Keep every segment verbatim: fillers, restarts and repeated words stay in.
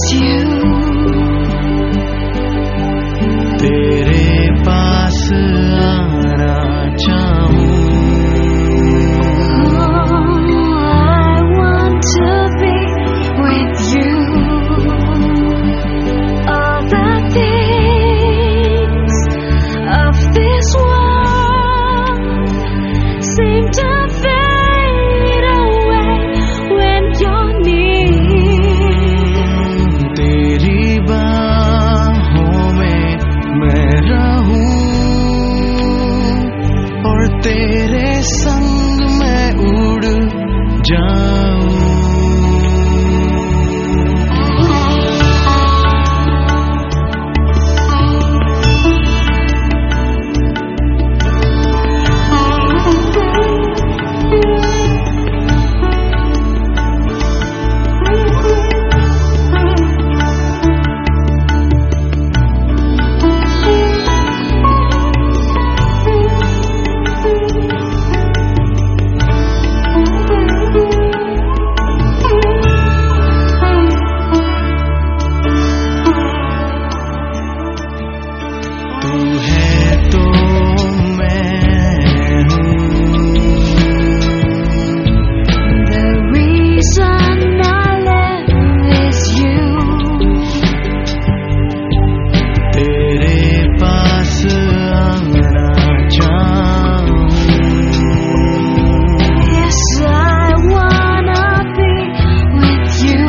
तेरे पास आना चाहूं. I want to be with you. All the things of this world seem to fade away when you're near. तेरी बाहों में मैं रहूं और तेरे संग मैं उड़ जाऊं. तू है तो मैं हूँ. The reason I live is you. तेरे पास आना चाहूं. Yes, I wanna be with you.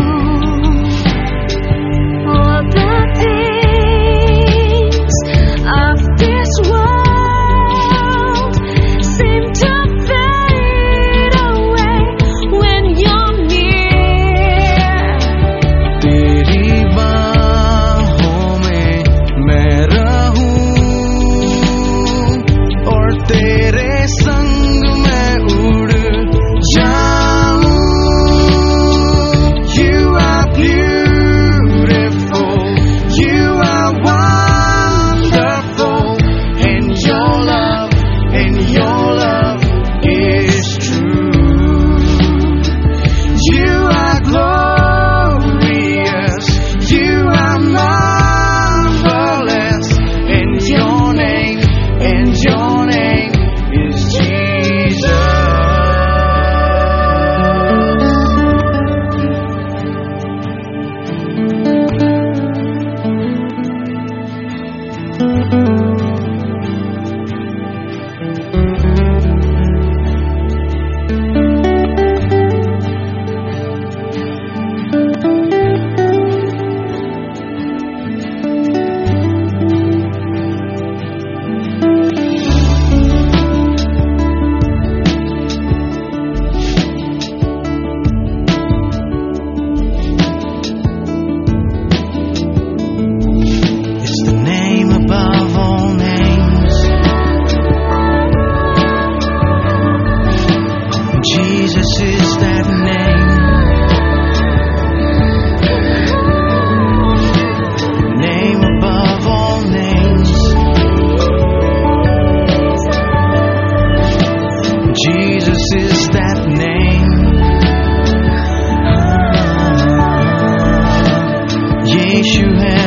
All the things of this world seem to fade away when you're near. तेरी बाहों में मैं रहूं और तेरे संग मैं उड़ जाऊं. You are beautiful, you are wonderful, and your love, and your love is true. You are glorious, you are marvelous, and your name, and your name is Jesus. It's the name above all names. Jesus is that name. Name above all names. Jesus is that name. Ah, Yeshua.